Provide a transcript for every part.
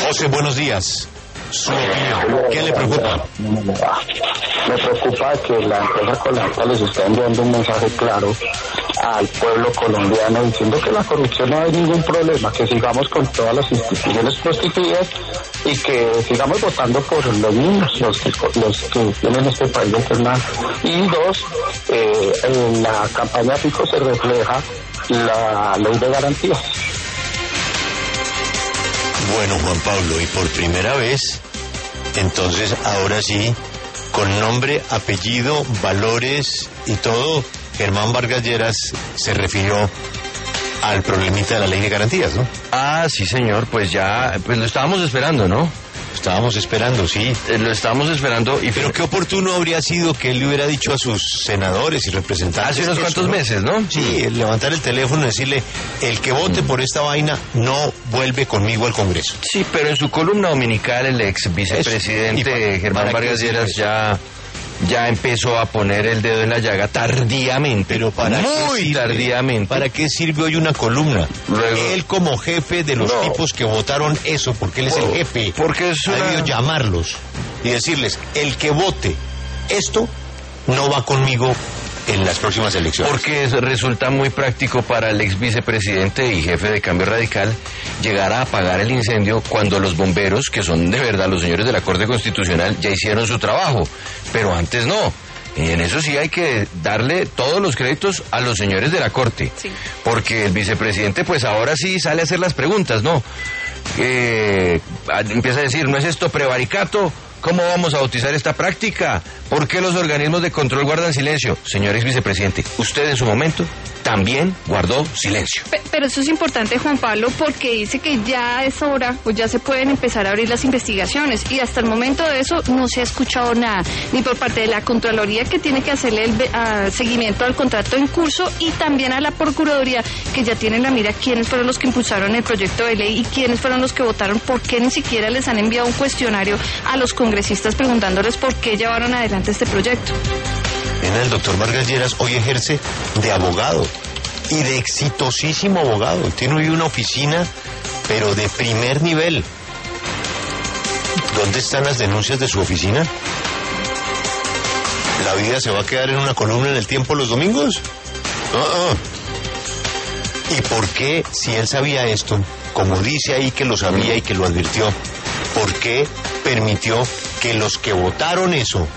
José, buenos días. Su opinión, ¿qué le preocupa? Me preocupa que la empresa Colanta les está enviando un mensaje claro al pueblo colombiano diciendo que la corrupción no hay ningún problema, que sigamos con todas las instituciones constituidas y que sigamos votando por los niños, los que tienen este país gobernado. Y dos, en la campaña Fico se refleja la ley de garantías. Bueno, Juan Pablo, y por primera vez, entonces ahora sí, con nombre, apellido, valores y todo, Germán Vargas Lleras se refirió al problemita de la ley de garantías, ¿no? Ah, sí, señor, pues ya, pues lo estábamos esperando, ¿no? Estábamos esperando, sí. Lo estábamos esperando y... Pero qué oportuno habría sido que él le hubiera dicho a sus senadores y representantes... Hace unos cuantos meses, ¿no? Sí, levantar el teléfono y decirle, el que vote por esta vaina no vuelve conmigo al Congreso. Sí, pero en su columna dominical el ex vicepresidente Germán Vargas Lleras ya empezó a poner el dedo en la llaga tardíamente. Pero ¿para muy qué sirve? Tardíamente. ¿Para qué sirve hoy una columna? Luego, él como jefe de los tipos que votaron eso, porque él es el jefe, porque es ha debido llamarlos y decirles, el que vote esto no va conmigo en las próximas elecciones. Porque resulta muy práctico para el ex vicepresidente y jefe de Cambio Radical llegar a apagar el incendio cuando los bomberos, que son de verdad los señores de la Corte Constitucional, ya hicieron su trabajo, pero antes no. Y en eso sí hay que darle todos los créditos a los señores de la Corte, sí. Porque el vicepresidente pues ahora sí sale a hacer las preguntas, ¿no? Empieza a decir, ¿no es esto prevaricato? ¿Cómo vamos a bautizar esta práctica? ¿Por qué los organismos de control guardan silencio? Señor ex vicepresidente, usted en su momento también guardó silencio. Pero eso es importante, Juan Pablo, porque dice que ya a esa hora pues ya se pueden empezar a abrir las investigaciones y hasta el momento de eso no se ha escuchado nada, ni por parte de la Contraloría, que tiene que hacerle el seguimiento al contrato en curso, y también a la Procuraduría, que ya tiene en la mira quiénes fueron los que impulsaron el proyecto de ley y quiénes fueron los que votaron, por qué ni siquiera les han enviado un cuestionario a los congresistas preguntándoles por qué llevaron adelante este proyecto. El doctor Vargas Lleras hoy ejerce de abogado y de exitosísimo abogado. Tiene hoy una oficina, pero de primer nivel. ¿Dónde están las denuncias de su oficina? ¿La vida se va a quedar en una columna en El Tiempo los domingos? ¿Y por qué, si él sabía esto, como dice ahí que lo sabía y que lo advirtió, por qué permitió que los que votaron eso,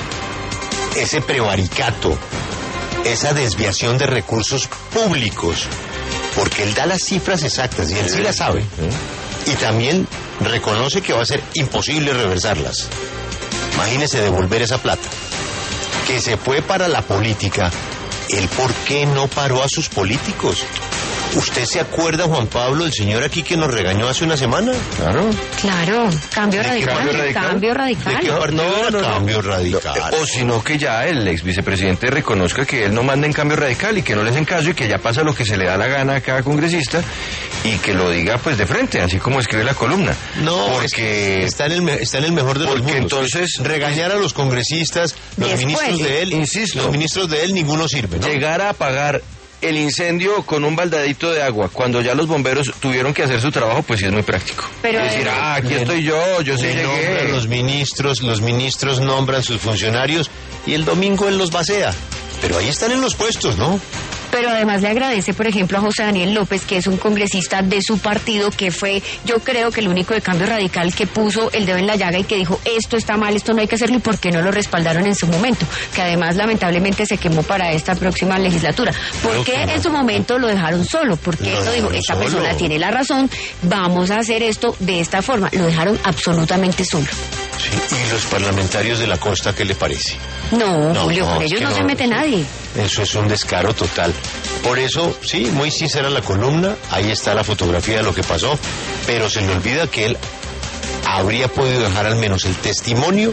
ese prevaricato, esa desviación de recursos públicos, porque él da las cifras exactas y él sí las sabe, y también reconoce que va a ser imposible reversarlas? Imagínese devolver esa plata que se fue para la política. ¿Él por qué no paró a sus políticos? ¿Usted se acuerda, Juan Pablo, el señor aquí que nos regañó hace una semana? Claro, Cambio Radical. ¿De qué partido era Cambio Radical? O sino que ya el ex vicepresidente reconozca que él no manda en Cambio Radical y que no le hacen caso y que ya pasa lo que se le da la gana a cada congresista y que lo diga pues de frente, así como escribe la columna. No, porque está en el mejor de los mundos. Entonces regañar a los congresistas, los ministros de él, insisto, los ministros de él, ninguno sirve, ¿no? Llegar a apagar el incendio con un baldadito de agua, cuando ya los bomberos tuvieron que hacer su trabajo, pues sí es muy práctico. Pero decir, aquí estoy yo sí llegué. Los ministros nombran sus funcionarios y el domingo él los vacea. Pero ahí están en los puestos, ¿no? Pero además le agradece, por ejemplo, a José Daniel López, que es un congresista de su partido, que fue, yo creo que el único de Cambio Radical que puso el dedo en la llaga y que dijo, esto está mal, esto no hay que hacerlo, y por qué no lo respaldaron en su momento, que además lamentablemente se quemó para esta próxima legislatura. ¿Por qué en su momento lo dejaron solo? Porque eso dijo, esta persona tiene la razón, vamos a hacer esto de esta forma. Lo dejaron absolutamente solo. Sí, ¿y los parlamentarios de la costa qué le parece? No, Julio, con ellos no se mete nadie. Eso es un descaro total. Por eso, sí, muy sincera la columna, ahí está la fotografía de lo que pasó, pero se le olvida que él habría podido dejar al menos el testimonio,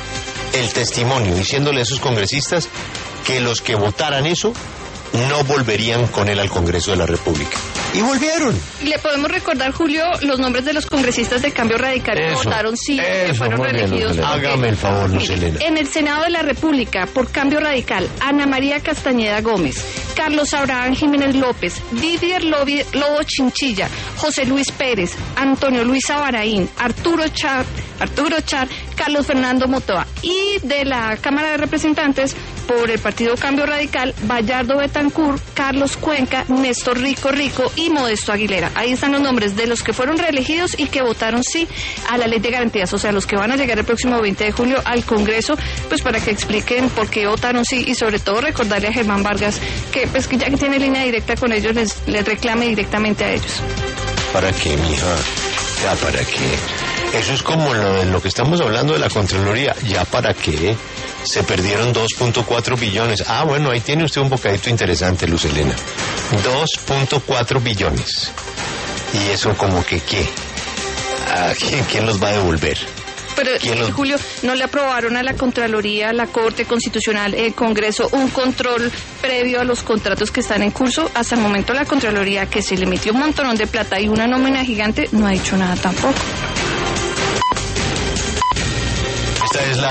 diciéndole a esos congresistas que los que votaran eso no volverían con él al Congreso de la República. Y volvieron. ¿Le podemos recordar, Julio, los nombres de los congresistas de Cambio Radical que votaron sí, que fueron reelegidos? Hágame el favor, Luz Helena. En el Senado de la República, por Cambio Radical, Ana María Castañeda Gómez, Carlos Abraham Jiménez López, Didier Lobo Chinchilla, José Luis Pérez, Antonio Luis Abaraín, Arturo Char, Carlos Fernando Motoa. Y de la Cámara de Representantes, por el Partido Cambio Radical, Bayardo Betancur, Carlos Cuenca, Néstor Rico y Modesto Aguilera. Ahí están los nombres de los que fueron reelegidos y que votaron sí a la Ley de Garantías, o sea, los que van a llegar el próximo 20 de julio al Congreso, pues para que expliquen por qué votaron sí, y sobre todo recordarle a Germán Vargas que pues que ya que tiene línea directa con ellos, les reclame directamente a ellos. ¿Para qué, mija? ¿Ya para qué? Eso es como lo que estamos hablando de la Contraloría. ¿Ya para qué? Se perdieron 2.4 billones. Ah, bueno, ahí tiene usted un bocadito interesante, Luz Helena. 2.4 billones. ¿Y eso como que qué? ¿A quién los va a devolver? Pero, Julio, ¿no le aprobaron a la Contraloría, a la Corte Constitucional, el Congreso, un control previo a los contratos que están en curso? Hasta el momento la Contraloría, que se le metió un montonón de plata y una nómina gigante, no ha hecho nada tampoco. Esta es la